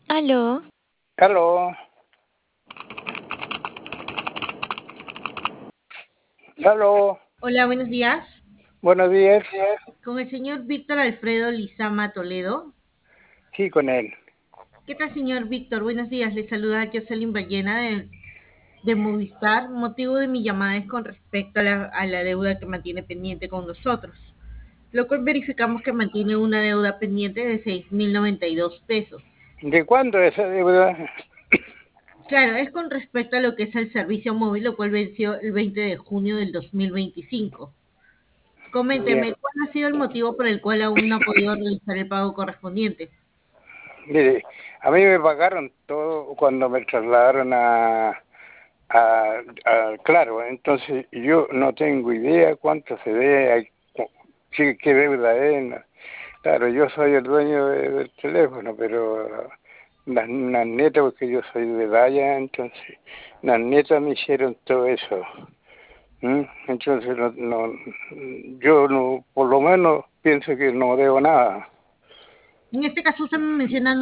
Aló, Aló, aló, Hola, buenos días. buenos días. Con el señor Víctor Alfredo Lizama Toledo. Sí, con él. ¿Qué tal, señor Víctor? Buenos días. Le saluda Jocelyn Ballena de Movistar. Motivo de mi llamada es con respecto a la deuda que mantiene pendiente con nosotros. Lo cual verificamos que mantiene una deuda pendiente de 6.092 pesos. ¿De cuándo esa deuda? Claro, es con respecto a lo que es el servicio móvil, lo cual venció el 20 de junio del 2025. Bien. Coménteme, ¿cuál ha sido el motivo por el cual aún no ha podido realizar el pago correspondiente? Mire, a mí me pagaron todo cuando me trasladaron a Claro, entonces yo no tengo idea cuánto se debe, qué deuda es. Claro, yo soy el dueño del teléfono, pero las nietas, porque yo soy de Daya, entonces las nietas me hicieron todo eso. Entonces, yo no, por lo menos pienso que no debo nada. En este caso usted me menciona